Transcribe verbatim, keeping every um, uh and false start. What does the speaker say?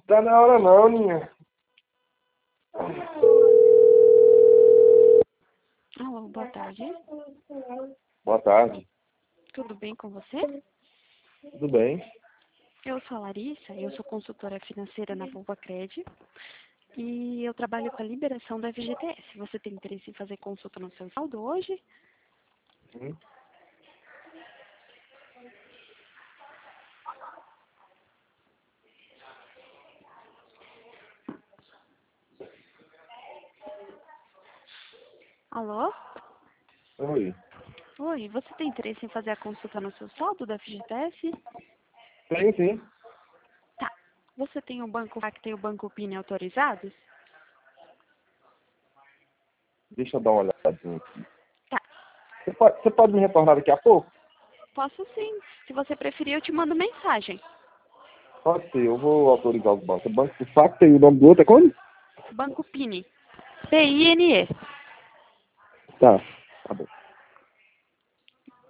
Tá na hora não, Ninha. Alô, boa tarde. Boa tarde. Tudo bem com você? Tudo bem? Eu sou a Larissa, eu sou consultora financeira na Volvacred e eu trabalho com a liberação da F G T S. Você tem interesse em fazer consulta no seu saldo hoje? Hum? Alô? Oi. Oi, você tem interesse em fazer a consulta no seu saldo da F G T S? Tem sim. Tá. Você tem o banco F A C e o banco P I N autorizados? Deixa eu dar uma olhadinha aqui. Tá. Você pode, você pode me retornar daqui a pouco? Posso sim. Se você preferir, eu te mando mensagem. Pode ser, eu vou autorizar os bancos. O banco do F A C tem o nome do outro, é como? Banco P I N. P I N E. Tá, tá bom.